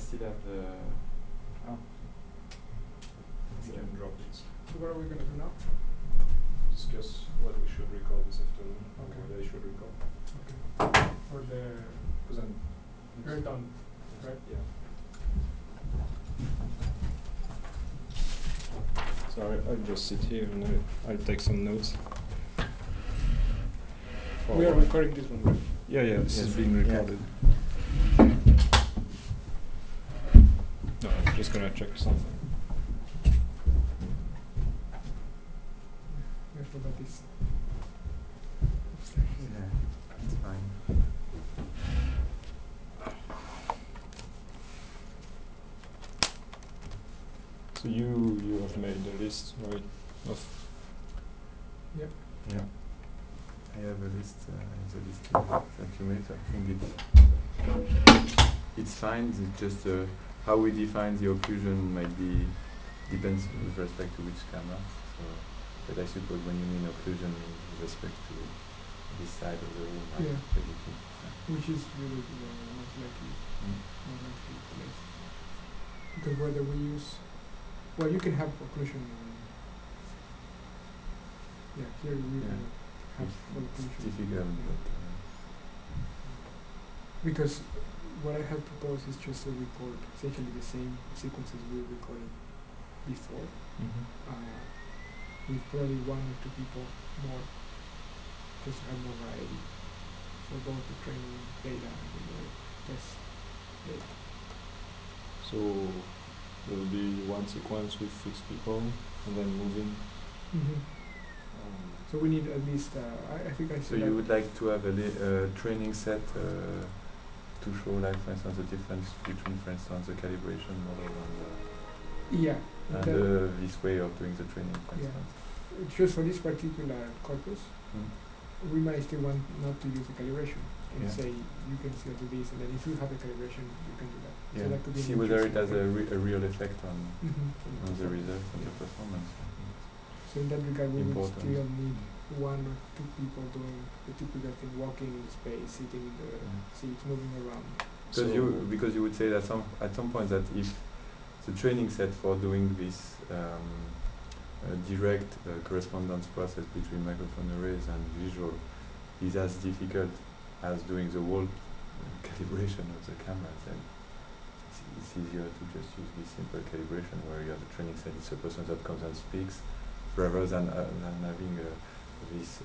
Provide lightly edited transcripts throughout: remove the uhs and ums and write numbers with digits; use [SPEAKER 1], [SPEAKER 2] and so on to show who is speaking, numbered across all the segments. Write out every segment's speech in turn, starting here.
[SPEAKER 1] still have the. Oh.
[SPEAKER 2] We can drop it.
[SPEAKER 3] So what are we gonna do now?
[SPEAKER 2] Discuss what we should record this afternoon, or
[SPEAKER 3] Okay.
[SPEAKER 2] what I should record.
[SPEAKER 3] Okay. For the
[SPEAKER 2] Because I'm.
[SPEAKER 3] Ayrton, right?
[SPEAKER 2] Yeah. So I'll just sit here and I'll take some notes.
[SPEAKER 3] We are recording this one, right?
[SPEAKER 2] Yeah, this is being recorded. No, I'm just gonna check something.
[SPEAKER 3] I forgot this.
[SPEAKER 1] Yeah, it's fine.
[SPEAKER 2] So you have made a list, right? Of
[SPEAKER 3] Yep.
[SPEAKER 1] Yeah. I have a list. It's a list that you made. I think it's fine. It's just how we define the occlusion might be depends with respect to which camera. So, but I suppose when you mean occlusion with respect to this side of the room, right?
[SPEAKER 3] Yeah.
[SPEAKER 1] Basically.
[SPEAKER 3] Which is really most likely place. Because whether we use, well, you can have occlusion. Yeah, here we
[SPEAKER 1] Yeah.
[SPEAKER 3] have
[SPEAKER 1] It's
[SPEAKER 3] full occlusion.
[SPEAKER 1] difficult,
[SPEAKER 3] Yeah.
[SPEAKER 1] but
[SPEAKER 3] Because what I have proposed is just to record essentially the same sequences we recorded before, with probably one or two people more, just to have more variety for both the training data and the test data.
[SPEAKER 2] so there'll be one sequence with 6 people and then moving.
[SPEAKER 3] So we need at least, I think I
[SPEAKER 1] so
[SPEAKER 3] said
[SPEAKER 1] you would like to have a training set to show, like, for instance, the difference between, for instance, the calibration model
[SPEAKER 3] yeah,
[SPEAKER 1] and this way of doing the training, for
[SPEAKER 3] yeah.
[SPEAKER 1] instance.
[SPEAKER 3] Just for this particular corpus,
[SPEAKER 1] Mm.
[SPEAKER 3] we might still want not to use the calibration and
[SPEAKER 1] Yeah.
[SPEAKER 3] say you can still do this, and then if you have the calibration, you can do that.
[SPEAKER 1] Yeah.
[SPEAKER 3] So that could be
[SPEAKER 1] See
[SPEAKER 3] an
[SPEAKER 1] whether it
[SPEAKER 3] interesting
[SPEAKER 1] has
[SPEAKER 3] thing.
[SPEAKER 1] a real effect on
[SPEAKER 3] On
[SPEAKER 1] the result, on
[SPEAKER 3] yeah.
[SPEAKER 1] the performance.
[SPEAKER 3] So in that regard, we would
[SPEAKER 1] Important.
[SPEAKER 3] still need one or two people doing the typical thing, walking in space, sitting in the seats, moving around.
[SPEAKER 1] Because you would say that at some point that if the training set for doing this direct correspondence process between microphone arrays and visual is as difficult as doing the whole calibration of the camera, then it's easier to just use this simple calibration where you have a training set, it's a person that comes and speaks, rather than having this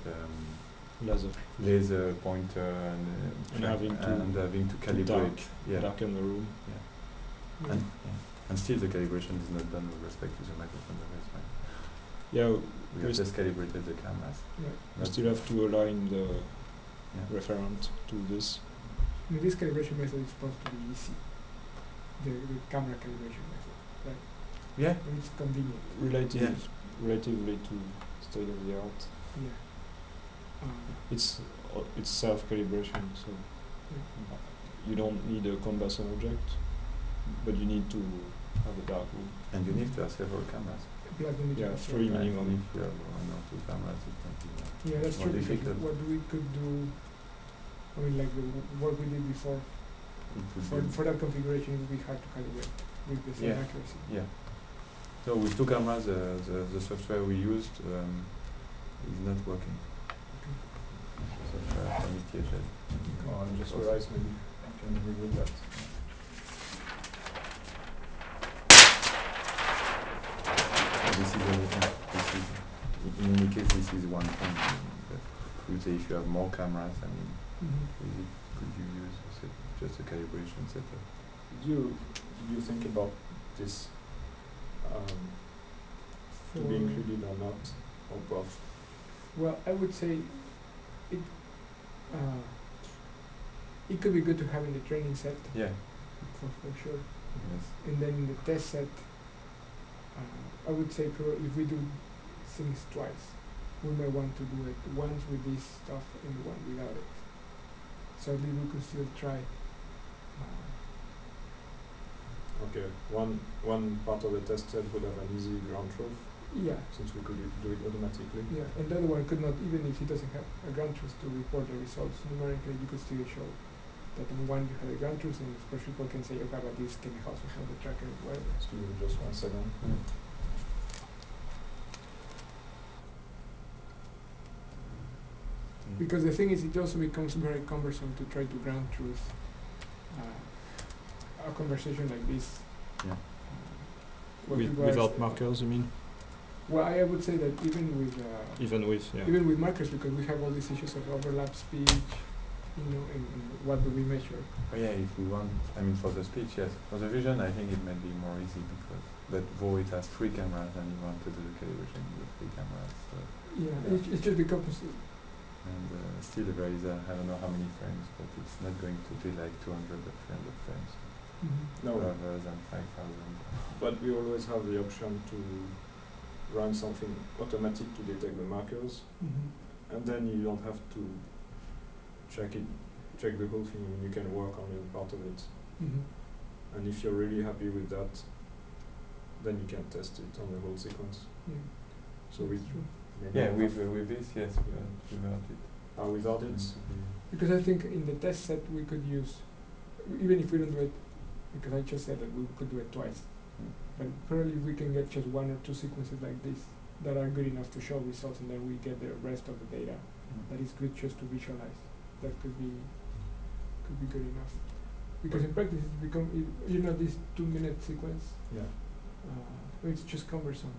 [SPEAKER 1] laser pointer and having to calibrate.
[SPEAKER 2] Darken the room.
[SPEAKER 3] Yeah.
[SPEAKER 1] And still the calibration is not done with respect to the microphone arrays, right?
[SPEAKER 2] Yeah,
[SPEAKER 1] we have just calibrated the cameras.
[SPEAKER 3] Yeah.
[SPEAKER 2] You still have to align the referent to this.
[SPEAKER 3] I mean, this calibration method is supposed to be easy. The camera calibration method, right?
[SPEAKER 1] Yeah.
[SPEAKER 3] And it's convenient.
[SPEAKER 2] Relatively to state of the art.
[SPEAKER 3] Yeah.
[SPEAKER 2] It's self-calibration, so you don't need a canvas object, but you need to have a dark room.
[SPEAKER 1] And you need to have several cameras.
[SPEAKER 2] Yeah, 3 minimum.
[SPEAKER 1] If you have 1 or 2 cameras, it might be
[SPEAKER 3] yeah, that's
[SPEAKER 1] more
[SPEAKER 3] true.
[SPEAKER 1] difficult.
[SPEAKER 3] What we could do, I mean, like the work we did before, for that configuration, it would be hard to calibrate with the same accuracy.
[SPEAKER 1] Yeah. So with 2 cameras, the software we used is not working.
[SPEAKER 3] Okay.
[SPEAKER 1] Software from ETHL.
[SPEAKER 2] I just realized maybe I can remove that.
[SPEAKER 1] In any case, this is one point. But I would say if you have more cameras, I mean, could you use just a calibration setup?
[SPEAKER 2] Did you think about this to be included or not, or both?
[SPEAKER 3] Well, I would say it could be good to have in the training set.
[SPEAKER 1] Yeah.
[SPEAKER 3] For sure.
[SPEAKER 1] Yes.
[SPEAKER 3] And then in the test set, I would say if we do things twice, we might want to do it once with this stuff and one without it. So at least we could still try.
[SPEAKER 2] Okay, one part of the test set would have an easy ground truth.
[SPEAKER 3] Yeah.
[SPEAKER 2] Since we could do it automatically.
[SPEAKER 3] Yeah, and the other one could not, even if it doesn't have a ground truth to report the results numerically, you could still show that on one you have the ground truth, and of course people can say, okay, but this can also have the tracker, whatever.
[SPEAKER 2] So just 1 second.
[SPEAKER 3] Because the thing is, it also becomes very cumbersome to try to ground truth a conversation like this.
[SPEAKER 1] Yeah.
[SPEAKER 3] Where people are
[SPEAKER 2] Without markers, you mean?
[SPEAKER 3] Well, I would say that even with
[SPEAKER 2] Even with
[SPEAKER 3] markers, because we have all these issues of overlap speech, and what do we measure?
[SPEAKER 1] Oh yeah, if we want, I mean, for the speech, yes. For the vision, I think it might be more easy because, but though it has 3 cameras and you want to do the calibration with 3 cameras, so.
[SPEAKER 3] Yeah,
[SPEAKER 1] Yeah.
[SPEAKER 3] it's just because.
[SPEAKER 1] And still there is I don't know how many frames, but it's not going to be like 200 or 300 frames,
[SPEAKER 2] No,
[SPEAKER 1] rather than 5,000.
[SPEAKER 2] but we always have the option to run something automatic to detect the markers, and then you don't have to check the whole thing. I mean, you can work on a part of it, and if you're really happy with that, then you can test it on the whole sequence.
[SPEAKER 3] Yeah.
[SPEAKER 2] So we
[SPEAKER 3] True.
[SPEAKER 2] maybe
[SPEAKER 1] Yeah,
[SPEAKER 2] have-
[SPEAKER 1] with this, yes, without it.
[SPEAKER 2] without it,
[SPEAKER 3] Because I think in the test set we could use, even if we don't do it, because I just said that we could do it twice, but probably we can get just 1 or 2 sequences like this that are good enough to show results, and then we get the rest of the data that is good just to visualize. That could be good enough. Because in practice it's become, this 2-minute sequence, it's just cumbersome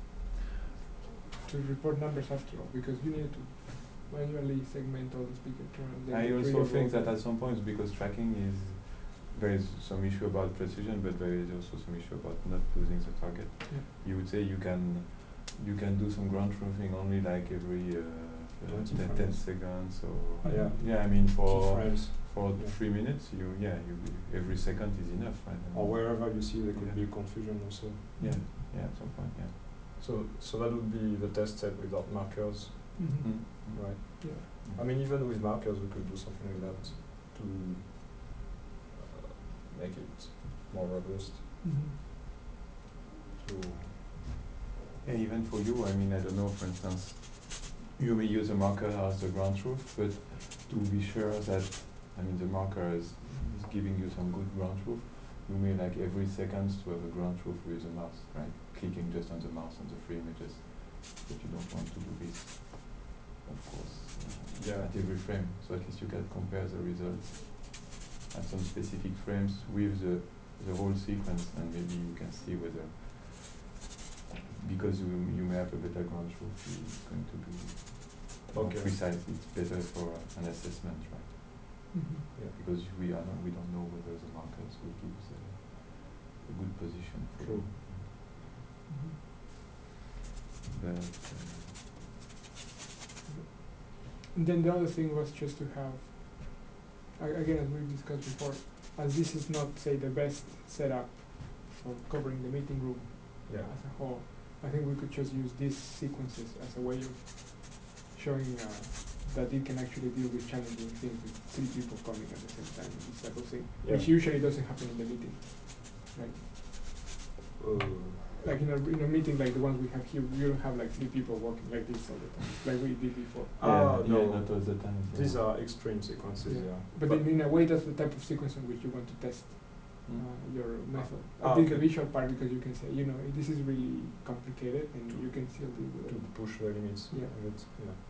[SPEAKER 3] to report numbers after all, because you need to manually segment all the speaker terms.
[SPEAKER 1] I also think that at some points, because tracking there is some issue about precision, but there is also some issue about not losing the target.
[SPEAKER 3] Yeah.
[SPEAKER 1] You would say you can do some ground truthing only like every 10 seconds or
[SPEAKER 2] Yeah.
[SPEAKER 1] I mean
[SPEAKER 2] key
[SPEAKER 1] for
[SPEAKER 2] frames,
[SPEAKER 1] 3 minutes you every second is enough, right?
[SPEAKER 2] or wherever you see there could be confusion also.
[SPEAKER 1] Yeah, at some point, yeah.
[SPEAKER 2] So that would be the test set without markers, right?
[SPEAKER 3] Yeah.
[SPEAKER 2] I mean, even with markers, we could do something like that to make it more robust. So
[SPEAKER 1] Yeah, even for you, I mean, I don't know, for instance, you may use a marker as the ground truth, but to be sure that, I mean, the marker is giving you some good ground truth, you may like every second to have a ground truth with a mouse, right? Clicking just on the mouse on the 3 images, but you don't want to do this, of course, at every frame, so at least you can compare the results at some specific frames with the whole sequence, and maybe you can see whether, because you may have a better ground truth, it's going to be more precise. It's better for an assessment, right? Because we don't know whether the markers will give us a good position for
[SPEAKER 2] True.
[SPEAKER 1] But
[SPEAKER 3] And then the other thing was just to have, again, as we've discussed before, as this is not, say, the best setup for covering the meeting room as a whole, I think we could just use these sequences as a way of showing that it can actually deal with challenging things with 3 people coming at the same time, this type of thing, which usually doesn't happen in the meeting, right? Like in a meeting like the ones we have here, we don't have like 3 people walking like this all the time, like we did before.
[SPEAKER 2] No,
[SPEAKER 1] not all the time.
[SPEAKER 2] These are extreme sequences,
[SPEAKER 3] But in a way, that's the type of sequence in which you want to test your method. At least the visual part, because you can say, this is really complicated, and you can still deal with
[SPEAKER 2] to
[SPEAKER 3] it.
[SPEAKER 2] push the limits of it.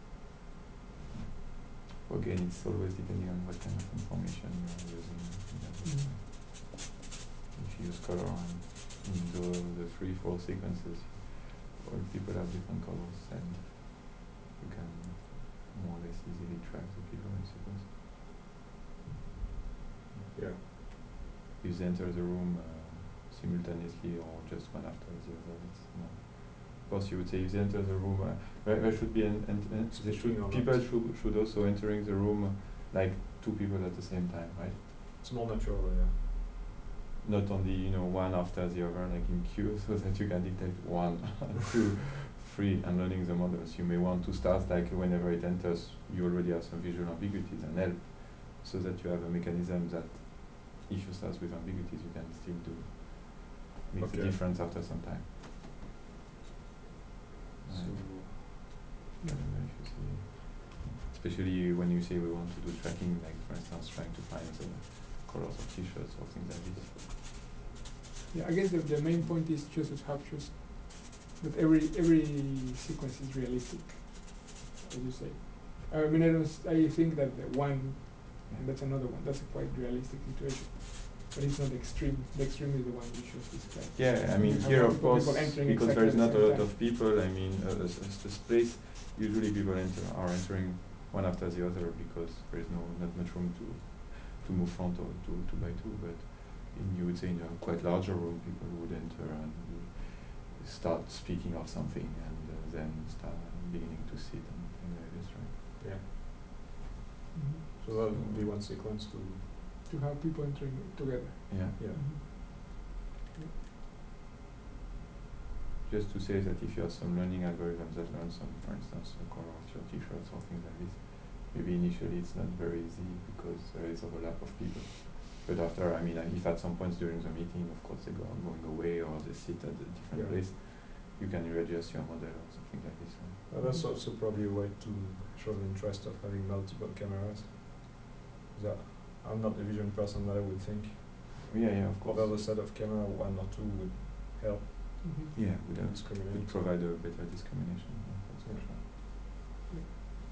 [SPEAKER 1] Again, it's always depending on what kind of information you're using. If you use color in the 3-4 sequences, all people have different colors, and you can more or less easily track the people in sequence. If they enter the room simultaneously or just one after the other, it's more. Of course, you would say if they enter the room, there should be people should also entering the room like 2 people at the same time, right?
[SPEAKER 2] It's more natural,
[SPEAKER 1] Not only one after the other, like in queue, so that you can detect 1, 2, 3, and learning the models. You may want to start like whenever it enters, you already have some visual ambiguities and help, so that you have a mechanism that if you start with ambiguities, you can still make the difference after some time.
[SPEAKER 2] So
[SPEAKER 1] I don't know if you see. especially when you say we want to do tracking, like for instance trying to find the colors of t-shirts or things like this.
[SPEAKER 3] Yeah, I guess the main point is just to have just that every sequence is realistic, as you say. I mean, I think that the one, and that's another one, that's a quite realistic situation. But it's not extreme. The extreme is the one you just described.
[SPEAKER 1] Yeah, I mean
[SPEAKER 3] You have
[SPEAKER 1] here of
[SPEAKER 3] multiple
[SPEAKER 1] course,
[SPEAKER 3] people entering
[SPEAKER 1] because
[SPEAKER 3] exactly
[SPEAKER 1] there's
[SPEAKER 3] at the
[SPEAKER 1] not a
[SPEAKER 3] same
[SPEAKER 1] lot
[SPEAKER 3] time.
[SPEAKER 1] of people, I mean the space, usually people are entering one after the other because there is not much room to move front or two by two, but you would say in a quite larger room people would enter and start speaking of something and then start beginning to sit and things like this, right?
[SPEAKER 2] Yeah.
[SPEAKER 3] Mhm.
[SPEAKER 2] So that would be one sequence to.
[SPEAKER 3] To have people entering together.
[SPEAKER 1] Yeah.
[SPEAKER 2] Yeah.
[SPEAKER 3] Mhm.
[SPEAKER 1] Just to say that if you have some learning algorithms that learn some, for instance, the color of your t-shirts or things like this, maybe initially it's not very easy because there is overlap of people. But after, I mean, if at some points during the meeting, of course, they going away or they sit at a different place, you can readjust your model or something like this. Right?
[SPEAKER 2] That's also probably a way to show the interest of having multiple cameras. That I'm not a vision person, but I would think.
[SPEAKER 1] Yeah, of course.
[SPEAKER 2] Without a set of camera, one or two would help.
[SPEAKER 3] Mhm.
[SPEAKER 1] Yeah, would
[SPEAKER 2] Discriminate.
[SPEAKER 1] provide a better discrimination. That's for
[SPEAKER 2] Yeah.
[SPEAKER 1] sure.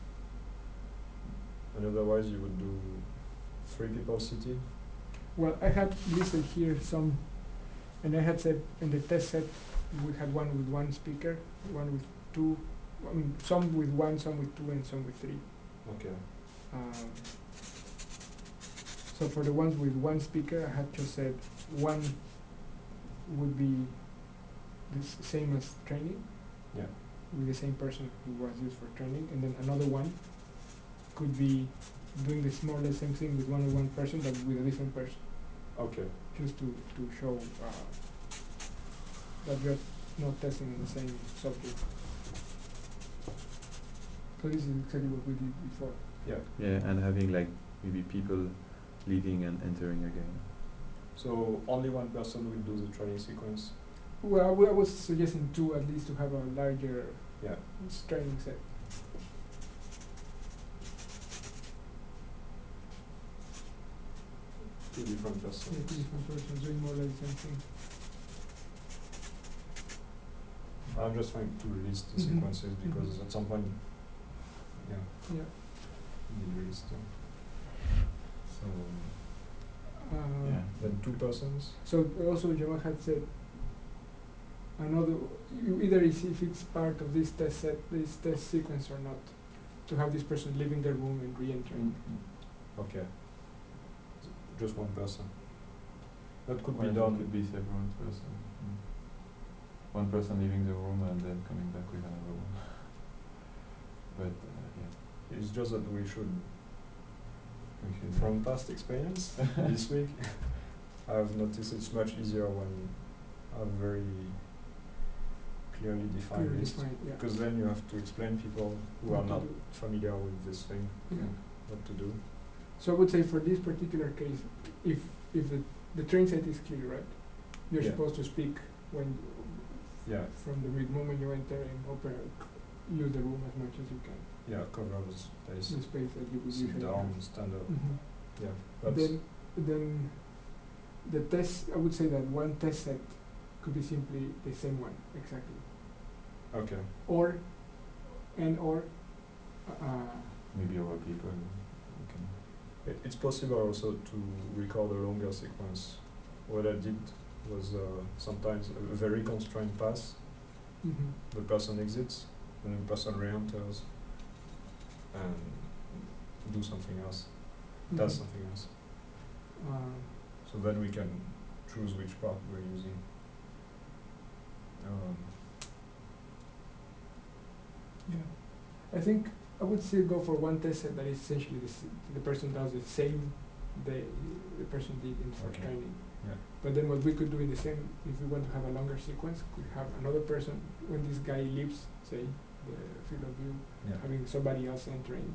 [SPEAKER 2] And otherwise, you would do 3 people seated.
[SPEAKER 3] Well, I had listed here some, and I had said in the test set we had one with one speaker, one with two, I mean, some with one, some with two, and some with three.
[SPEAKER 2] Okay.
[SPEAKER 3] So for the ones with one speaker, I had just said one would be the same as training,
[SPEAKER 2] Yeah.
[SPEAKER 3] with the same person who was used for training, and then another one could be doing the more or less same thing with one person, but with a different person,
[SPEAKER 2] Okay.
[SPEAKER 3] just to show that you're not testing on the same subject. So this is exactly what we did before.
[SPEAKER 2] Yeah.
[SPEAKER 1] Yeah, and having like maybe people leaving and entering again.
[SPEAKER 2] So only one person will do the training sequence.
[SPEAKER 3] Well, I was suggesting two at least to have a larger
[SPEAKER 2] Yeah.
[SPEAKER 3] training set.
[SPEAKER 2] Two different
[SPEAKER 3] Yeah,
[SPEAKER 2] persons.
[SPEAKER 3] two different persons doing more or less the same thing.
[SPEAKER 2] I'm just trying to list the
[SPEAKER 3] Mhm.
[SPEAKER 2] sequences because at some point, yeah,
[SPEAKER 3] Yeah.
[SPEAKER 2] need list them. So
[SPEAKER 1] Yeah.
[SPEAKER 2] then 2 persons.
[SPEAKER 3] So also Jamal had said another, you either see if it's part of this test set, this test sequence or not, to have this person leaving the room and re-entering.
[SPEAKER 2] Okay. Just one person. That could
[SPEAKER 1] Well,
[SPEAKER 2] be
[SPEAKER 1] it
[SPEAKER 2] done.
[SPEAKER 1] could be several person. One person leaving the room and then coming back with another one. But yeah,
[SPEAKER 2] It's just that we should,
[SPEAKER 1] we should.
[SPEAKER 2] from past experience this week, I've noticed it's much easier when I have very clearly defined
[SPEAKER 3] Clearly
[SPEAKER 2] list.
[SPEAKER 3] defined, yeah.
[SPEAKER 2] Because then you have to explain people who
[SPEAKER 3] What
[SPEAKER 2] are
[SPEAKER 3] to
[SPEAKER 2] not
[SPEAKER 3] do.
[SPEAKER 2] familiar with this thing
[SPEAKER 3] Yeah.
[SPEAKER 2] what to do.
[SPEAKER 3] So I would say for this particular case, if the train set is clear, right? You're
[SPEAKER 2] Yeah.
[SPEAKER 3] supposed to speak when
[SPEAKER 2] Yeah.
[SPEAKER 3] from the moment you enter and use the room as much as you can.
[SPEAKER 2] Yeah, cover the space.
[SPEAKER 3] The space that you would
[SPEAKER 2] Sit
[SPEAKER 3] usually
[SPEAKER 2] down,
[SPEAKER 3] have.
[SPEAKER 2] stand up.
[SPEAKER 3] Mhm.
[SPEAKER 2] Yeah. That's
[SPEAKER 3] Then the test, I would say that one test set could be simply the same one, exactly.
[SPEAKER 2] okay.
[SPEAKER 3] Or
[SPEAKER 1] Maybe our people we can.
[SPEAKER 2] It's possible also to record a longer sequence. What I did was sometimes a very constrained pass.
[SPEAKER 3] mhm.
[SPEAKER 2] The person exits, and the person re-enters, and do something else. Does
[SPEAKER 3] Mhm.
[SPEAKER 2] something else.
[SPEAKER 3] Um,
[SPEAKER 2] So then we can choose which part we're using.
[SPEAKER 3] Yeah, I think I would still go for one test set that is essentially the person does the same the person did in for
[SPEAKER 2] Okay.
[SPEAKER 3] training.
[SPEAKER 2] Yeah.
[SPEAKER 3] But then what we could do in the same, if we want to have a longer sequence, could have another person when this guy leaves, say, the field of view,
[SPEAKER 2] Yeah.
[SPEAKER 3] having somebody else entering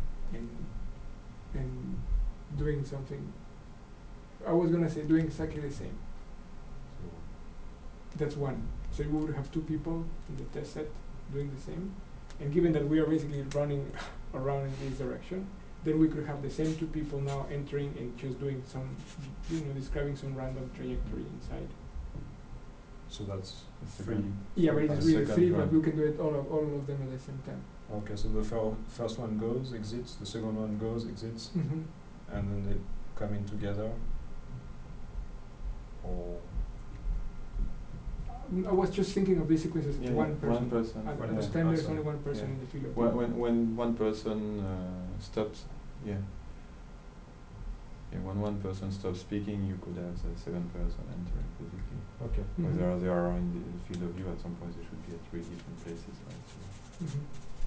[SPEAKER 3] and doing something. I was gonna say doing exactly the same.
[SPEAKER 2] So
[SPEAKER 3] That's one. So we would have two people in the test set doing the same. And given that we are basically running around in this direction, then we could have the same two people now entering and just doing some, describing some random trajectory inside.
[SPEAKER 2] So that's
[SPEAKER 1] It's the
[SPEAKER 2] three.
[SPEAKER 3] Yeah, but
[SPEAKER 2] for
[SPEAKER 3] it's
[SPEAKER 2] the
[SPEAKER 3] really
[SPEAKER 2] second
[SPEAKER 3] three, but
[SPEAKER 2] round.
[SPEAKER 3] we can do it all of them at the same time.
[SPEAKER 2] Okay, so the first one goes, exits, the second one goes, exits,
[SPEAKER 3] Mm-hmm.
[SPEAKER 2] and then they come in together. Or
[SPEAKER 3] I was just thinking of these sequences as
[SPEAKER 1] Yeah,
[SPEAKER 3] one person.
[SPEAKER 1] One person.
[SPEAKER 3] At
[SPEAKER 2] One
[SPEAKER 3] this time, there's
[SPEAKER 2] person.
[SPEAKER 3] only one person
[SPEAKER 1] Yeah.
[SPEAKER 3] in the field of
[SPEAKER 1] When,
[SPEAKER 3] view.
[SPEAKER 1] when one person stops, yeah. Yeah, when one person stops speaking, you could have the second person entering, basically.
[SPEAKER 2] okay.
[SPEAKER 3] Mhm.
[SPEAKER 1] Whether they are in the field of view, at some point they should be at three different places, right? So,
[SPEAKER 3] Mhm.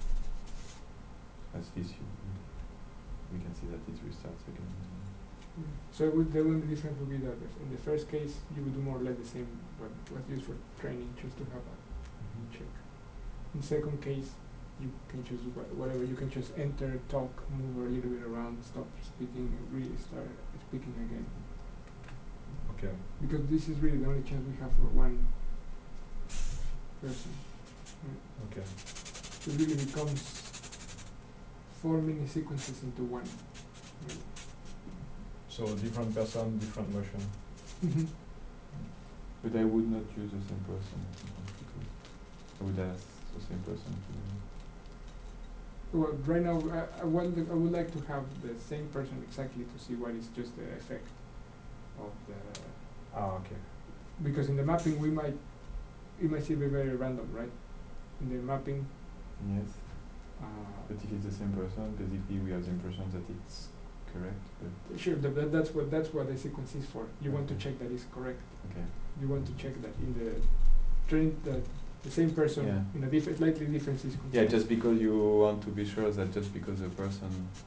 [SPEAKER 1] as this, we can see that it restarts again.
[SPEAKER 3] So the only difference would be that in the first case, you would do more or less the same what was used for training, just to have a check. In the second case, you can choose whatever. You can just enter, talk, move a little bit around, stop speaking, really start speaking again.
[SPEAKER 2] Okay.
[SPEAKER 3] Because this is really the only chance we have for one person. Right?
[SPEAKER 2] Okay.
[SPEAKER 3] It really becomes 4 mini sequences into one. Right?
[SPEAKER 2] So different person, different motion.
[SPEAKER 3] Mm-hmm.
[SPEAKER 1] But I would not use the same person, because I would ask the same person to.
[SPEAKER 3] Well, right now, I would like to have the same person exactly to see what is just the effect of the.
[SPEAKER 2] Okay.
[SPEAKER 3] Because in the mapping, it might still be very random, right? In the mapping.
[SPEAKER 1] Yes.
[SPEAKER 3] Uh,
[SPEAKER 1] But if it's the same person, basically we have the impression that it's correct, but
[SPEAKER 3] Sure, that's what the sequence is for. You want to check that it's correct.
[SPEAKER 1] okay.
[SPEAKER 3] You want to check that in the train that the same person
[SPEAKER 1] Yeah.
[SPEAKER 3] in a slightly different sequence.
[SPEAKER 1] Yeah, just because you want to be sure that just because the person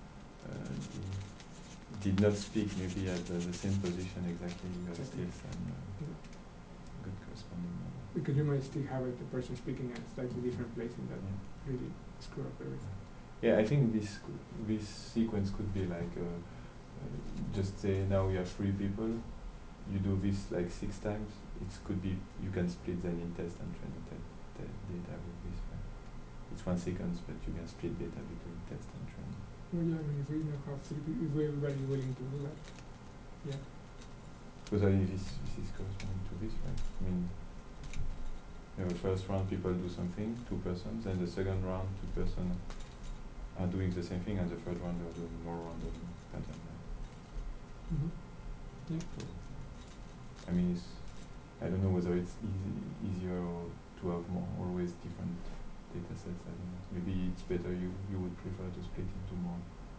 [SPEAKER 1] did not speak maybe at the same position exactly, you have
[SPEAKER 3] Exactly.
[SPEAKER 1] still some good corresponding number.
[SPEAKER 3] Because you might still have the person speaking at a slightly different place in that
[SPEAKER 1] Yeah.
[SPEAKER 3] really screw up everything.
[SPEAKER 1] Yeah, I think this sequence could be like just say now we have 3 people. You do this like 6 times. It could be you can split then in test and training data with this. Right? It's 1 second, but you can split data between test and training.
[SPEAKER 3] Well, yeah, I mean, if we now have 3 people, if everybody is willing to do that, yeah.
[SPEAKER 1] Because I mean, this is corresponding to this, right? I mean, you know, the first round people do something, 2 persons, and the second round 2 persons are doing the same thing, and the third round they are doing more random pattern. Right?
[SPEAKER 3] Mm-hmm. Yeah.
[SPEAKER 1] So, I mean, I don't know whether it's easier to have more always different data sets. I don't know. Maybe it's better you would prefer to split into more.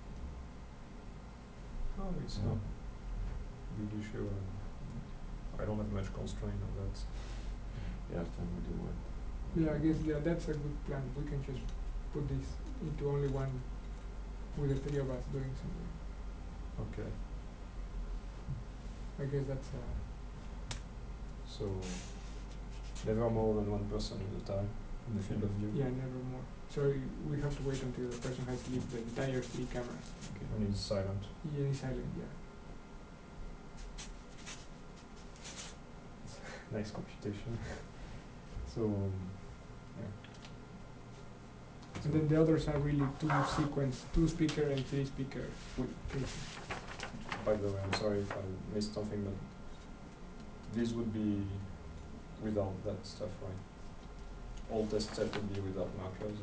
[SPEAKER 2] No, it's
[SPEAKER 1] Yeah.
[SPEAKER 2] not big issue. I don't have much constraint on that.
[SPEAKER 1] Yeah, after we do what?
[SPEAKER 3] Yeah, I guess that's a good plan. We can just put this into only one with the 3 of us doing something.
[SPEAKER 2] Okay.
[SPEAKER 3] I guess that's
[SPEAKER 2] So never more than 1 person at a time in the field of view.
[SPEAKER 3] yeah, never more. So we have to wait until the person has leave the entire 3 cameras.
[SPEAKER 1] Okay.
[SPEAKER 2] And it's silent.
[SPEAKER 3] Yeah, he's silent, yeah.
[SPEAKER 2] Nice computation. So yeah.
[SPEAKER 3] And then the others are really 2 speaker and 3 speaker cases.
[SPEAKER 2] By the way, I'm sorry if I missed something, but this would be without that stuff, right? All test set would be without markers.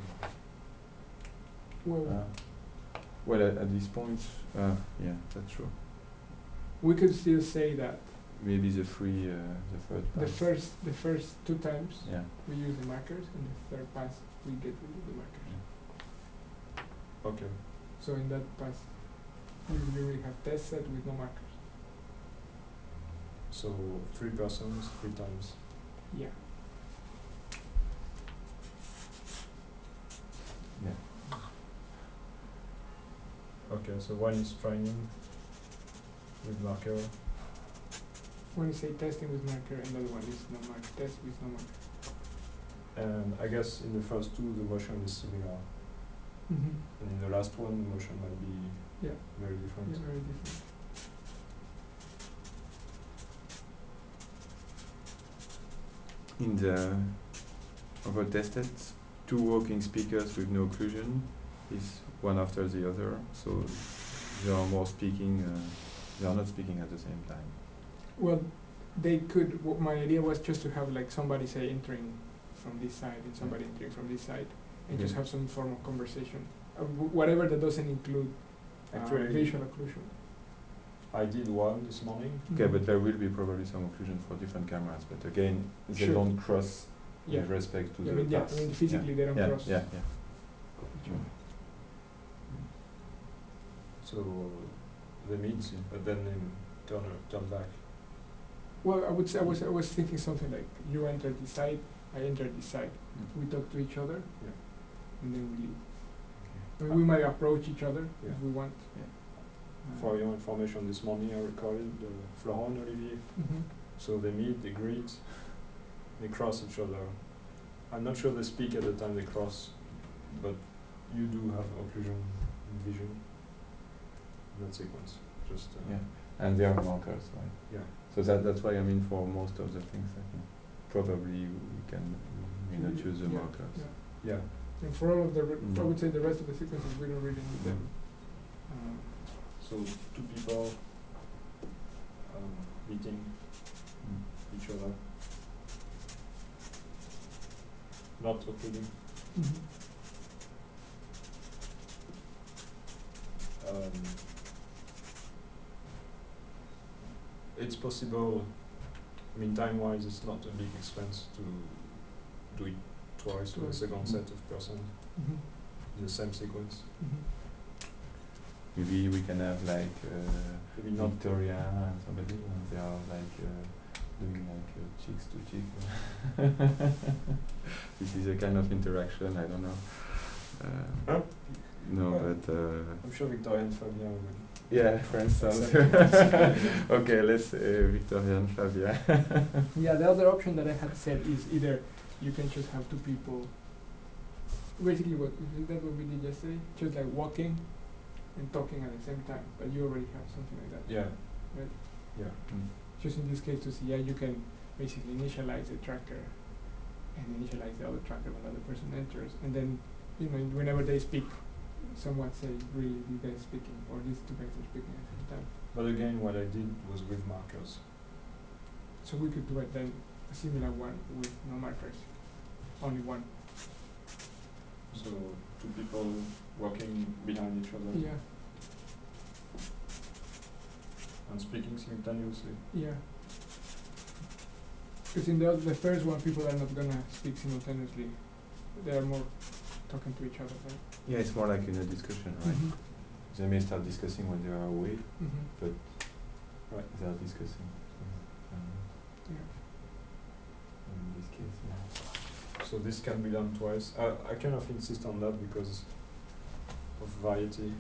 [SPEAKER 3] Well,
[SPEAKER 1] Well, at this point, yeah, that's true.
[SPEAKER 3] we could still say that
[SPEAKER 1] Maybe the third
[SPEAKER 3] the
[SPEAKER 1] pass.
[SPEAKER 3] first 2 times
[SPEAKER 1] Yeah.
[SPEAKER 3] we use the markers, and the third pass we get rid of the markers.
[SPEAKER 2] Okay.
[SPEAKER 3] So in that pass, we really have test set with no markers.
[SPEAKER 2] So 3 persons, 3 times.
[SPEAKER 3] Yeah.
[SPEAKER 1] Yeah.
[SPEAKER 2] Okay, so one is training with marker.
[SPEAKER 3] When you say testing with marker, another one is no marker. Test with no marker.
[SPEAKER 2] And I guess in the first 2 the motion is similar.
[SPEAKER 3] Mm-hmm.
[SPEAKER 2] And in the last one the motion might be very different.
[SPEAKER 3] Yeah, very different.
[SPEAKER 1] In the over tested, 2 walking speakers with no occlusion, is one after the other, so they are more speaking, they are not speaking at the same time.
[SPEAKER 3] Well, they could. My idea was just to have like somebody say entering from this side and somebody entering from this side, and just
[SPEAKER 1] Okay.
[SPEAKER 3] have some form of conversation, whatever that doesn't include
[SPEAKER 2] Actually,
[SPEAKER 3] visual occlusion.
[SPEAKER 2] I did one this morning.
[SPEAKER 1] Okay, but there will be probably some occlusion for different cameras, but again, they
[SPEAKER 3] Sure.
[SPEAKER 1] don't cross
[SPEAKER 3] Yeah.
[SPEAKER 1] with respect to
[SPEAKER 3] Yeah,
[SPEAKER 1] the
[SPEAKER 3] I mean,
[SPEAKER 1] pass.
[SPEAKER 3] physically they don't
[SPEAKER 1] yeah,
[SPEAKER 3] cross.
[SPEAKER 1] Yeah, yeah.
[SPEAKER 3] each
[SPEAKER 1] Mm.
[SPEAKER 3] other.
[SPEAKER 2] So they meet, but then they turn back.
[SPEAKER 3] Well, I would say I was thinking something like you enter this side, I enter this side.
[SPEAKER 1] Mm.
[SPEAKER 3] We talk to each other,
[SPEAKER 2] Yeah.
[SPEAKER 3] and then we leave.
[SPEAKER 1] Okay.
[SPEAKER 3] I mean, we might approach each other
[SPEAKER 2] Yeah.
[SPEAKER 3] if we want.
[SPEAKER 1] Yeah.
[SPEAKER 2] For your information, this morning I recorded Florent and Olivier.
[SPEAKER 3] Mm-hmm.
[SPEAKER 2] So they meet, they greet, they cross each other. I'm not sure they speak at the time they cross, but you do have occlusion in vision in that sequence. Just
[SPEAKER 1] Yeah, and they are markers, right?
[SPEAKER 2] yeah.
[SPEAKER 1] So that's why I mean for most of the things I think probably we may not use the
[SPEAKER 3] Yeah,
[SPEAKER 1] markers.
[SPEAKER 3] yeah.
[SPEAKER 2] Yeah.
[SPEAKER 3] And for all of the,
[SPEAKER 1] Mm.
[SPEAKER 3] I would say the rest of the sequences, we don't really need them.
[SPEAKER 2] So two people meeting
[SPEAKER 1] Mm.
[SPEAKER 2] each other, not occluding.
[SPEAKER 3] Mhm.
[SPEAKER 2] It's possible. I mean, time-wise, it's not a big expense to do it twice with a
[SPEAKER 3] Twice.
[SPEAKER 2] second
[SPEAKER 1] Mhm.
[SPEAKER 2] set of person
[SPEAKER 3] Mhm.
[SPEAKER 2] in the same sequence.
[SPEAKER 3] Mhm.
[SPEAKER 1] Maybe we can have like
[SPEAKER 2] Maybe not.
[SPEAKER 1] Victoria and somebody, and they are like doing like cheeks to cheek. This is a kind of interaction. I don't know. No, but
[SPEAKER 2] I'm sure Victoria and Fabien will.
[SPEAKER 1] yeah, for instance. Okay, let's Victoria and Fabia.
[SPEAKER 3] Yeah, the other option that I had said is either you can just have two people. Basically, is that what we did yesterday? Just like walking and talking at the same time, but you already have something like that.
[SPEAKER 2] Yeah.
[SPEAKER 3] Right?
[SPEAKER 2] Yeah.
[SPEAKER 1] Mm.
[SPEAKER 3] Just in this case to see, yeah, you can basically initialize the tracker and initialize the other tracker when the other person enters, and then whenever they speak, someone say, really, you guys speaking, or these two guys are speaking at the same time.
[SPEAKER 2] But again, what I did was with markers.
[SPEAKER 3] So we could do it then a similar one with no markers, only one.
[SPEAKER 2] So two people walking behind each other
[SPEAKER 3] Yeah,
[SPEAKER 2] and speaking simultaneously.
[SPEAKER 3] yeah. Because in the first one, people are not gonna speak simultaneously. They are more talking to each other, right?
[SPEAKER 1] Yeah, it's more like in a discussion, right?
[SPEAKER 3] Mhm.
[SPEAKER 1] They may start discussing when they are away,
[SPEAKER 3] Mhm.
[SPEAKER 1] but
[SPEAKER 2] Right.
[SPEAKER 1] they are discussing.
[SPEAKER 3] Yeah.
[SPEAKER 1] In this case, yeah.
[SPEAKER 2] So this can be done twice. I kind of insist on that because of variety.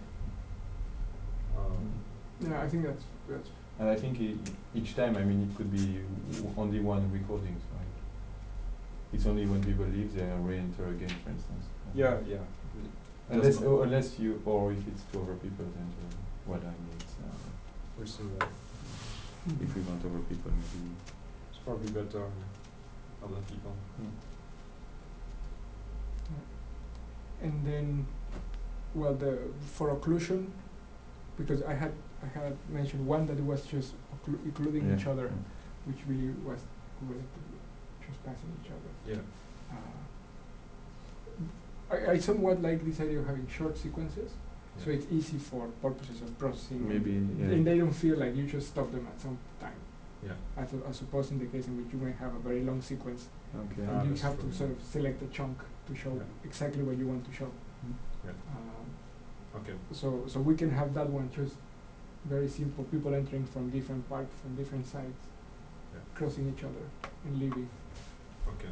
[SPEAKER 3] Yeah, I think that's
[SPEAKER 1] And I think each time, I mean, it could be only one recording, right? It's only when people leave, they re-enter again, for instance.
[SPEAKER 2] Yeah, yeah.
[SPEAKER 1] Unless you, or if it's two other people, then what I mean is,
[SPEAKER 2] We'll see that.
[SPEAKER 1] if we want other people, maybe.
[SPEAKER 2] It's probably better other people.
[SPEAKER 3] And then, well, for occlusion, because I had mentioned one that was just including each other, which really was equivalent to trespassing each other.
[SPEAKER 2] Yeah.
[SPEAKER 3] I somewhat like this idea of having short sequences, so
[SPEAKER 2] Yeah.
[SPEAKER 3] it's easy for purposes of processing.
[SPEAKER 1] Maybe, yeah.
[SPEAKER 3] And they don't feel like you just stop them at some time.
[SPEAKER 2] Yeah.
[SPEAKER 3] As opposed in the case in which you may have a very long sequence,
[SPEAKER 1] Okay.
[SPEAKER 3] and you
[SPEAKER 2] that's
[SPEAKER 3] have
[SPEAKER 2] true.
[SPEAKER 3] to sort of select a chunk to show
[SPEAKER 2] Yeah.
[SPEAKER 3] exactly what you want to show.
[SPEAKER 2] Yeah. Okay.
[SPEAKER 3] So we can have that one just very simple, people entering from different parts, from different sides,
[SPEAKER 2] Yeah.
[SPEAKER 3] crossing each other and leaving.
[SPEAKER 2] Okay.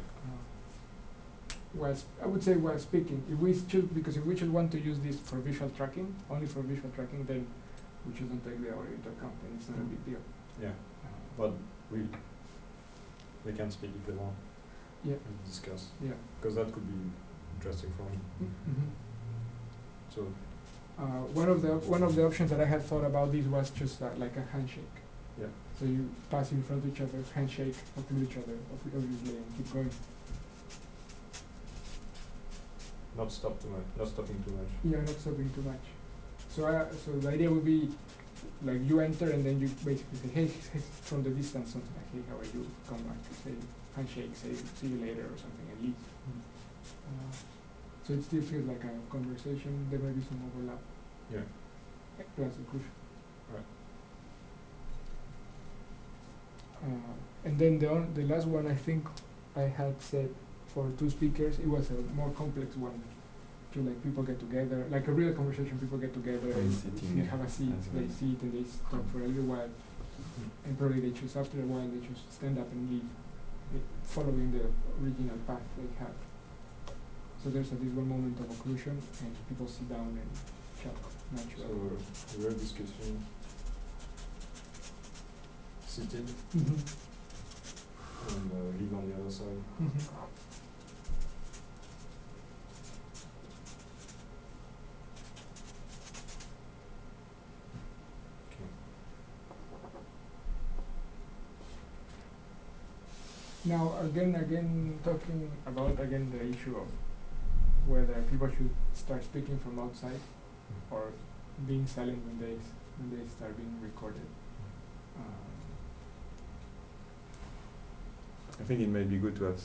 [SPEAKER 3] I would say while speaking, if we just want to use this for visual tracking, only for visual tracking, then we shouldn't take the audio into account, and it's not a big deal.
[SPEAKER 2] Yeah. But they can speak if they want.
[SPEAKER 3] Yeah.
[SPEAKER 2] And discuss.
[SPEAKER 3] Yeah.
[SPEAKER 2] Because that could be interesting for me.
[SPEAKER 3] Mm-hmm.
[SPEAKER 2] So.
[SPEAKER 3] One of the options that I had thought about this was just like a handshake.
[SPEAKER 2] Yeah.
[SPEAKER 3] So you pass in front of each other, handshake, occlude each other, obviously, and keep going.
[SPEAKER 2] not stop too much, not stopping too much.
[SPEAKER 3] Yeah, not stopping too much. So the idea would be like you enter and then you basically say, hey, from the distance, something like, hey, how are you? Come back, say, handshake, say, see you later or something, and leave. So it still feels like a conversation. There may be some overlap.
[SPEAKER 2] Yeah.
[SPEAKER 3] That's the crucial.
[SPEAKER 2] Right.
[SPEAKER 3] And then the last one, I think I had said for 2 speakers, it was a more complex one. To like people get together, like a real conversation, people get together and
[SPEAKER 1] sitting,
[SPEAKER 3] have a seat, they sit and they talk for a little while. And probably they choose after a while, they choose stand up and leave, following the original path they had. So there's at least one moment of occlusion and people sit down and chat naturally.
[SPEAKER 2] So real discussion, seated, and leave on the other side.
[SPEAKER 3] Now again, talking about the issue of whether people should start speaking from outside or being silent when they start being recorded.
[SPEAKER 1] I think it may be good to have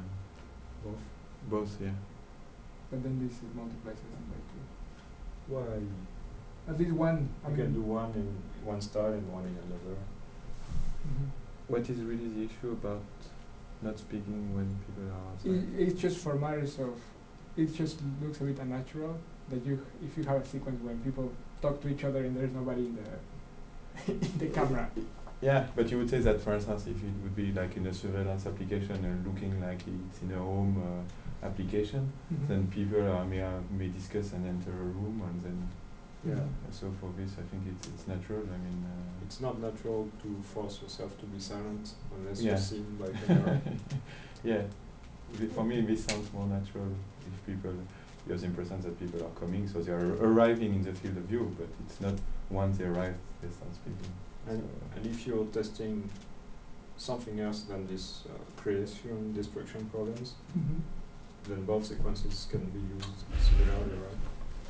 [SPEAKER 1] both, yeah.
[SPEAKER 3] But then this multiplies it by 2.
[SPEAKER 2] Why?
[SPEAKER 3] At least one.
[SPEAKER 2] You can do one in one style and one in another.
[SPEAKER 1] What is really the issue about not speaking when people are outside?
[SPEAKER 3] It's just for matters of, it just looks a bit unnatural that if you have a sequence when people talk to each other and there's nobody in the camera.
[SPEAKER 1] Yeah, but you would say that, for instance, if it would be like in a surveillance application and looking like it's in a home application, then people may discuss and enter a room and then.
[SPEAKER 2] Yeah.
[SPEAKER 1] So for this, I think it's natural. I mean,
[SPEAKER 2] it's not natural to force yourself to be silent unless
[SPEAKER 1] yeah.
[SPEAKER 2] you're seen by camera.
[SPEAKER 1] Yeah. For me, this sounds more natural if people, you have the impression that people are coming, so they are arriving in the field of view, but it's not once they arrive, they start speaking.
[SPEAKER 2] And if you're testing something else than this creation destruction problems, then both sequences can be used similarly, right?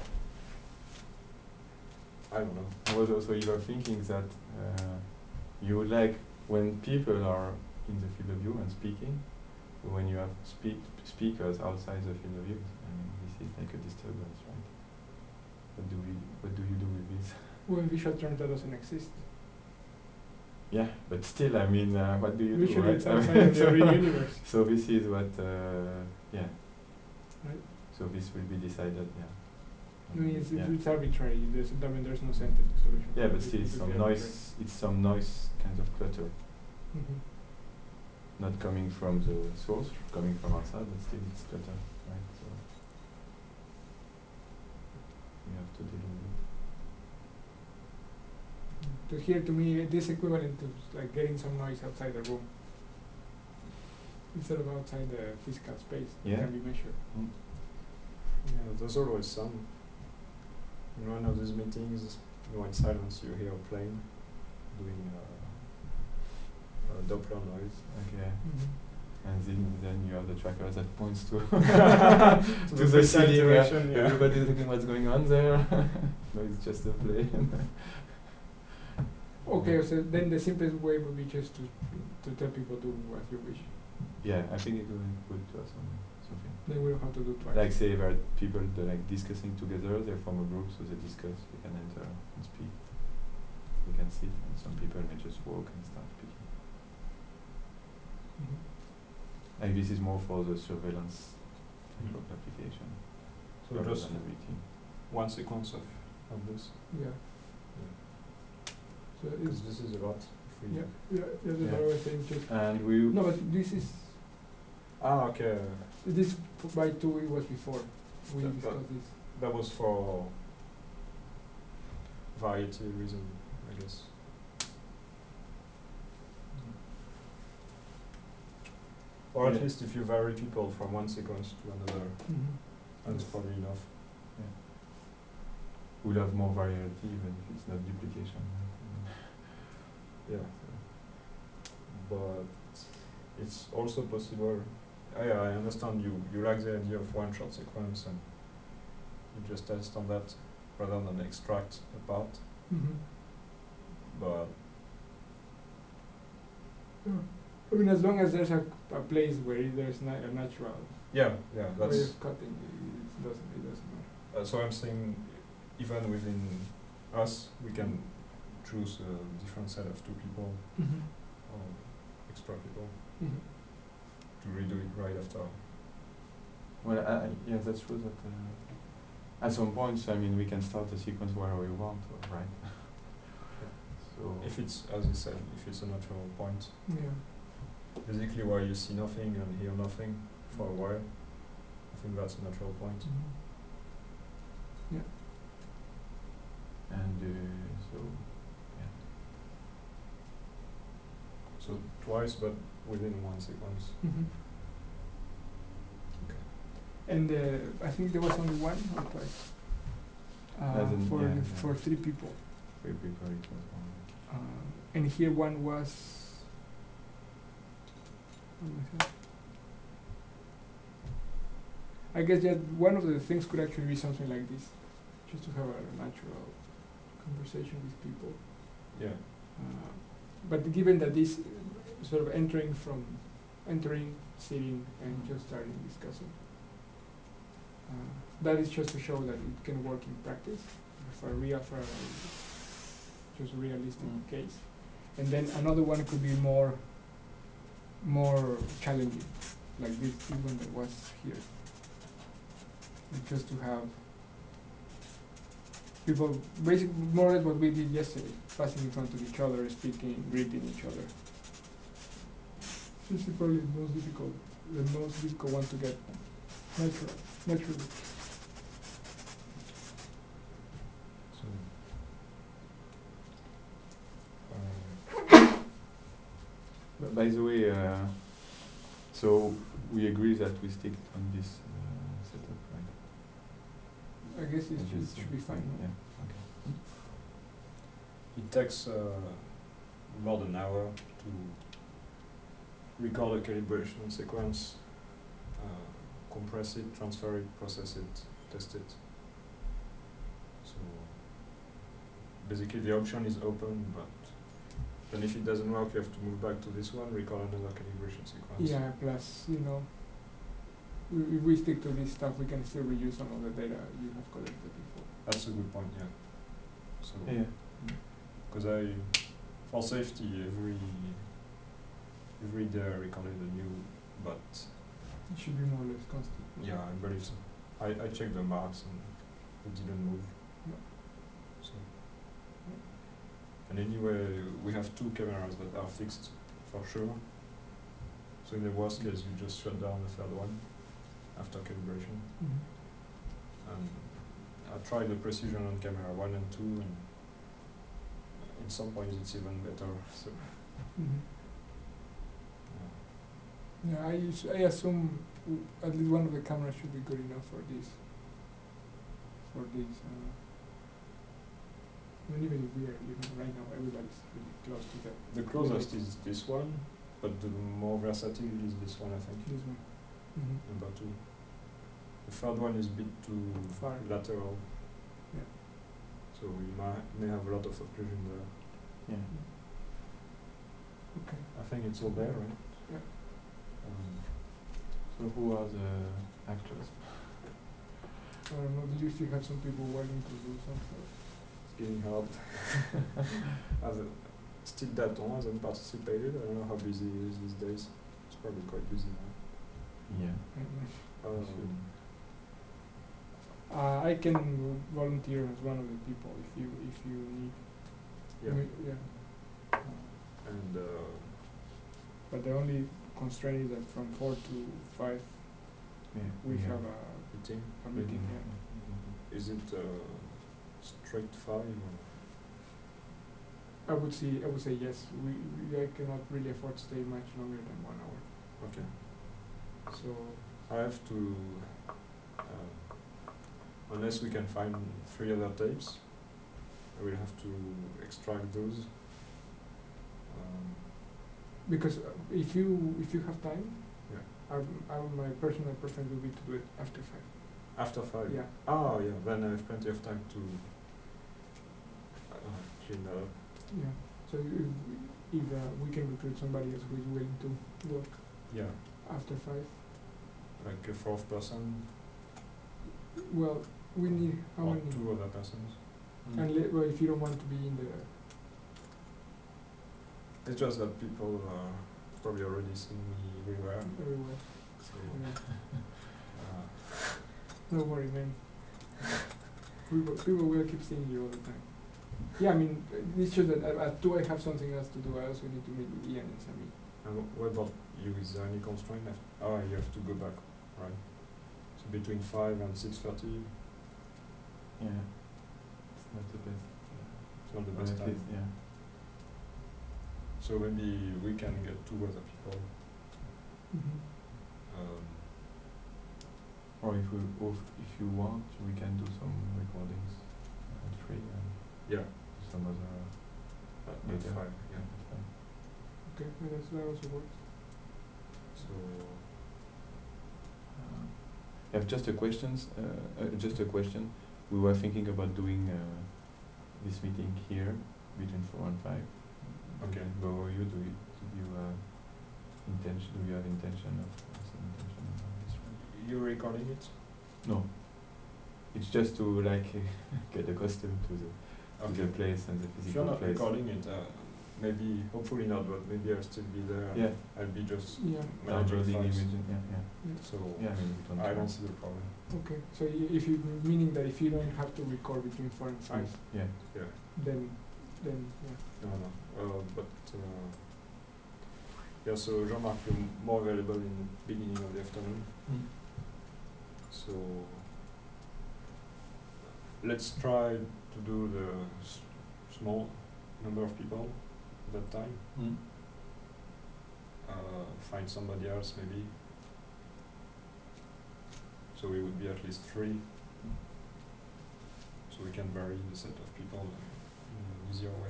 [SPEAKER 2] I don't know.
[SPEAKER 1] I was also even thinking that you would like when people are in the field of view and speaking, when you have speakers outside the field of view. I mean, this is like a disturbance, right? What do you do with this?
[SPEAKER 3] Well, in visual terms, that doesn't exist.
[SPEAKER 1] Yeah, but still, I mean, what do you
[SPEAKER 3] Visually
[SPEAKER 1] do, right?
[SPEAKER 3] it's outside of the real universe.
[SPEAKER 1] So this is what, yeah.
[SPEAKER 3] Right.
[SPEAKER 1] So this will be decided, yeah.
[SPEAKER 3] I mean, it's arbitrary. There's no scientific solution.
[SPEAKER 1] Yeah, but still, some noise. It's some noise, kind of clutter. Not coming from the source, coming from outside, but still it's clutter, right? So you have to deal with it.
[SPEAKER 3] So here, to me, this equivalent to like getting some noise outside the room instead of outside the physical space that can be measured.
[SPEAKER 2] Yeah, there's always some. In one of these meetings, in silence, you hear a plane doing Doppler noise.
[SPEAKER 1] Okay. And then you have the tracker that points to
[SPEAKER 2] to
[SPEAKER 1] the ceiling.
[SPEAKER 2] Yeah.
[SPEAKER 1] Everybody's looking what's going on there. No, it's just a plane.
[SPEAKER 3] Okay, so then the simplest way would be just to tell people do as you wish.
[SPEAKER 1] Yeah, I think it would be good to have something.
[SPEAKER 3] Then we don't have to do twice.
[SPEAKER 1] Like say there are people that like discussing together, they form a group, so they discuss, they can enter and speak. They can sit, and some people may just walk and start speaking. Like this is more for the surveillance type of application.
[SPEAKER 2] So just one sequence of this.
[SPEAKER 3] Yeah. So
[SPEAKER 2] because this is a lot.
[SPEAKER 3] That's what I was saying too.
[SPEAKER 1] And we.
[SPEAKER 3] No, but this is.
[SPEAKER 2] Okay.
[SPEAKER 3] This by 2 it was before we discussed this.
[SPEAKER 2] That was for variety reason, I guess. Or at least if you vary people from one sequence to another, that's probably enough.
[SPEAKER 1] Yeah. We'll have more variety even if it's not duplication.
[SPEAKER 2] Yeah. But it's also possible. I understand you like the idea of one shot sequence and you just test on that rather than extract a part, but
[SPEAKER 3] I mean, as long as there's a place where there's a natural
[SPEAKER 2] yeah,
[SPEAKER 3] way
[SPEAKER 2] that's
[SPEAKER 3] of cutting, it doesn't matter.
[SPEAKER 2] that's why I'm saying even within us we can choose a different set of two people or extra people to redo it right after.
[SPEAKER 1] Well, yeah, that's true that at some points, I mean, we can start the sequence wherever we want, right? So
[SPEAKER 2] If it's, as you said, if it's a natural point,
[SPEAKER 3] Yeah.
[SPEAKER 2] basically where you see nothing and hear nothing for a while, I think that's a natural point.
[SPEAKER 3] Yeah.
[SPEAKER 1] and so yeah.
[SPEAKER 2] So twice, but within one sequence. Okay.
[SPEAKER 3] And I think there was only one or twice.
[SPEAKER 1] As in,
[SPEAKER 3] For
[SPEAKER 1] yeah,
[SPEAKER 3] for 3 people.
[SPEAKER 1] 3 people it was one.
[SPEAKER 3] And here one was. Let me see. I guess that one of the things could actually be something like this, just to have a natural conversation with people.
[SPEAKER 2] Yeah.
[SPEAKER 3] But given that this sort of entering, sitting, and just starting discussing, that is just to show that it can work in practice for a just realistic case. And then another one could be more challenging, like this one that was here. And just to have people, basically more or less what we did yesterday, passing in front of each other, speaking, greeting each other. This is probably the most difficult one to get naturally.
[SPEAKER 2] So,
[SPEAKER 1] But by the way, so we agree that we stick on this setup, right?
[SPEAKER 3] I guess it
[SPEAKER 1] And just,
[SPEAKER 3] should be fine.
[SPEAKER 1] Yeah. Okay.
[SPEAKER 2] it takes more than an hour to record a calibration sequence, compress it, transfer it, process it, test it. So basically the option is open, but then if it doesn't work, you have to move back to this one, record another calibration sequence.
[SPEAKER 3] Yeah, plus, if we stick to this stuff, we can still reuse some of the data you have collected before.
[SPEAKER 2] That's a good point, yeah. So,
[SPEAKER 1] Yeah.
[SPEAKER 2] because for safety, every day I recorded a new, but
[SPEAKER 3] It should be more or less constant.
[SPEAKER 2] yeah, I believe so. I checked the marks and it didn't move.
[SPEAKER 3] Yeah.
[SPEAKER 2] So, and anyway, we have 2 cameras that are fixed for sure. So in the worst case, you just shut down the third one after calibration. And I tried the precision on camera 1 and 2, and in some points it's even better. So
[SPEAKER 3] Yeah, I assume at least one of the cameras should be good enough for this. I mean, even if we are living right now, everybody's really close to that.
[SPEAKER 2] the closest is this one, but the more versatile is this one, I think.
[SPEAKER 3] This one.
[SPEAKER 2] Number 2. The third one is a bit too
[SPEAKER 3] Far.
[SPEAKER 2] lateral.
[SPEAKER 3] Yeah.
[SPEAKER 2] So you may have a lot of occlusion there.
[SPEAKER 1] Yeah.
[SPEAKER 3] Okay.
[SPEAKER 2] I think it's all there, right?
[SPEAKER 3] Yeah.
[SPEAKER 1] So who are the actors?
[SPEAKER 3] I don't know, did you still have some people willing to do something?
[SPEAKER 2] It's getting hard. Steve Daton hasn't participated. I don't know how busy he is these days. He's probably quite busy now.
[SPEAKER 1] Yeah.
[SPEAKER 3] I can volunteer as one of the people if you need.
[SPEAKER 2] Yeah.
[SPEAKER 3] I mean, yeah.
[SPEAKER 2] And
[SPEAKER 3] But the only constraint is that from 4 to 5 we have
[SPEAKER 2] meeting.
[SPEAKER 3] a meeting. Yeah.
[SPEAKER 2] Is it straight 5 or?
[SPEAKER 3] I would say yes. I cannot really afford to stay much longer than 1 hour.
[SPEAKER 2] Okay.
[SPEAKER 3] So
[SPEAKER 2] I have to, unless we can find 3 other tapes, I will have to extract those.
[SPEAKER 3] because if you have time,
[SPEAKER 2] Yeah.
[SPEAKER 3] My personal preference would be to do it after 5.
[SPEAKER 2] After 5?
[SPEAKER 3] Yeah.
[SPEAKER 2] Oh, yeah, then I have plenty of time to clean that up.
[SPEAKER 3] Yeah. So if we can recruit somebody else who is willing to work
[SPEAKER 2] Yeah,
[SPEAKER 3] after 5.
[SPEAKER 2] like a fourth person
[SPEAKER 3] Well, we need how
[SPEAKER 2] or
[SPEAKER 3] many?
[SPEAKER 2] 2 other persons.
[SPEAKER 3] And well, if you don't want to be in the
[SPEAKER 2] It's just that people are probably already seeing me everywhere.
[SPEAKER 3] everywhere.
[SPEAKER 2] So,
[SPEAKER 3] Yeah. Don't worry, man. People will keep seeing you all the time. Yeah, I mean, it's just that at 2 I have something else to do. I also need to meet with Ian and Sammy.
[SPEAKER 2] and what about you? Is there any constraint left? Oh, you have to go back, right? So between 5 and 6:30,
[SPEAKER 1] Yeah. It's not the best.
[SPEAKER 2] it's not the
[SPEAKER 1] Or
[SPEAKER 2] best
[SPEAKER 1] at
[SPEAKER 2] time.
[SPEAKER 1] least, yeah.
[SPEAKER 2] So maybe we can get 2 other people.
[SPEAKER 3] Mm-hmm.
[SPEAKER 1] Or if you want, we can do some recordings at 3 and
[SPEAKER 2] Yeah,
[SPEAKER 1] do some other
[SPEAKER 2] at
[SPEAKER 1] later.
[SPEAKER 2] 5, yeah.
[SPEAKER 1] At 5.
[SPEAKER 3] Okay, yeah, that also works.
[SPEAKER 2] So,
[SPEAKER 1] I have just a question. We were thinking about doing this meeting here between 4 and 5.
[SPEAKER 2] Okay.
[SPEAKER 1] But you do you have intention of some intention on this one?
[SPEAKER 2] you recording it?
[SPEAKER 1] No. It's just to like get accustomed to the place and the
[SPEAKER 2] If
[SPEAKER 1] physical
[SPEAKER 2] you're not
[SPEAKER 1] place.
[SPEAKER 2] recording it, maybe, hopefully not, but maybe I'll still be there.
[SPEAKER 1] Yeah.
[SPEAKER 2] I'll be just
[SPEAKER 3] Yeah.
[SPEAKER 2] managing
[SPEAKER 1] Downloading
[SPEAKER 2] files.
[SPEAKER 1] images. Yeah.
[SPEAKER 2] So,
[SPEAKER 1] Yeah, I mean, we don't
[SPEAKER 2] I
[SPEAKER 1] know.
[SPEAKER 2] don't see the problem.
[SPEAKER 3] Okay, so if you meaning that if you don't have to record between 4 and 5,
[SPEAKER 1] Yeah.
[SPEAKER 2] Yeah.
[SPEAKER 3] then yeah.
[SPEAKER 2] No. Yeah, so Jean-Marc, you're more available in the beginning of the afternoon. So let's try to do the small number of people at that time. Find somebody else maybe. So we would be at least 3. So we can vary the set of people in an easier way.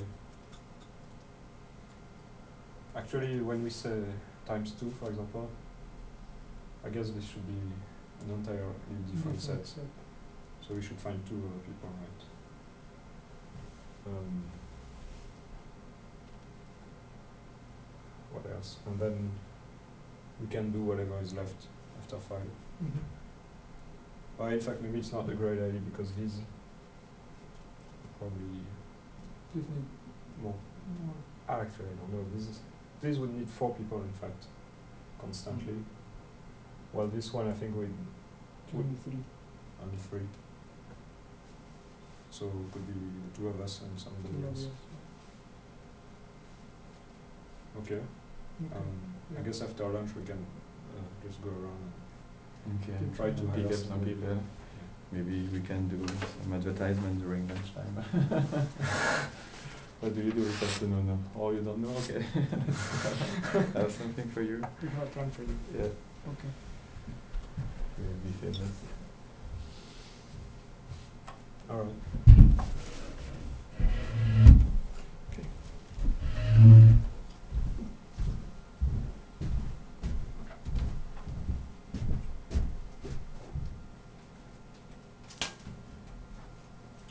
[SPEAKER 2] Actually, when we say ×2, for example, I guess this should be an entirely different set. So we should find 2 other people, right? What else? And then we can do whatever is left after 5.
[SPEAKER 3] Mm-hmm.
[SPEAKER 2] In fact, maybe it's not a great idea because these probably
[SPEAKER 3] Just need
[SPEAKER 2] more. Actually, I don't know. These would need 4 people, in fact, constantly. Well, this one I think we
[SPEAKER 3] only 3.
[SPEAKER 2] only 3. So it could be the 2 of us and somebody else. Okay. I guess after lunch we can just go around
[SPEAKER 1] Okay.
[SPEAKER 2] and try to
[SPEAKER 1] pick
[SPEAKER 2] hire
[SPEAKER 1] up some
[SPEAKER 2] somebody.
[SPEAKER 1] people.
[SPEAKER 2] Yeah.
[SPEAKER 1] Maybe we can do some advertisement during lunchtime. What do you do this afternoon? Oh, you don't know? Okay. I have something for you.
[SPEAKER 3] We have a plan for you.
[SPEAKER 1] Yeah.
[SPEAKER 3] Okay.
[SPEAKER 1] You will be famous.
[SPEAKER 2] Alright.